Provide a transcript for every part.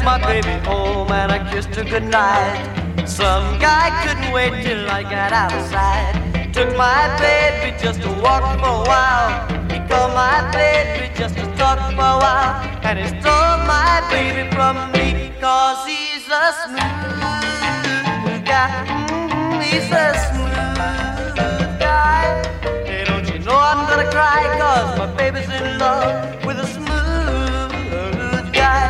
my baby home and I kissed her goodnight. Some guy couldn't wait till I got outside. Took my baby just to walk for a while. He called my baby just to talk for a while. And he stole my baby from me, 'cause he's a smooth guy. He's a smooth guy. Hey, don't you know I'm gonna cry, 'cause my baby's in love with a smooth guy.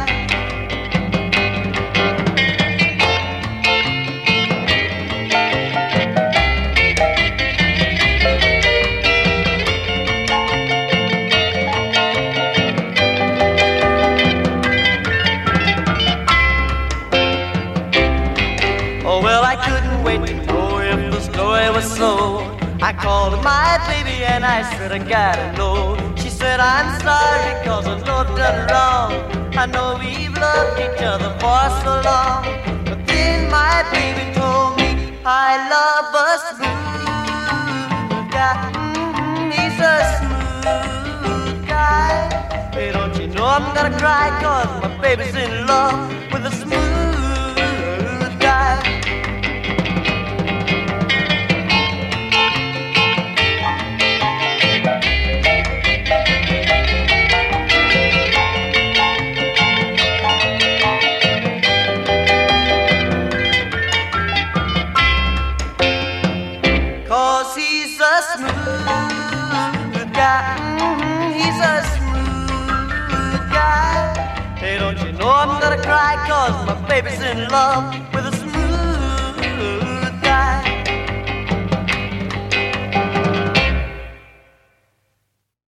I couldn't wait to know if the story was so. I called my baby and I said, I gotta know. She said, I'm sorry 'cause I know I've done wrong. I know we've loved each other for so long. But then my baby told me I love a smooth guy. He's a smooth guy. Hey, don't you know I'm gonna cry 'cause my baby's in love with a smooth guy. He's a smooth guy. He's a smooth guy. Hey, don't you know I'm gonna cry 'cause my baby's in love with a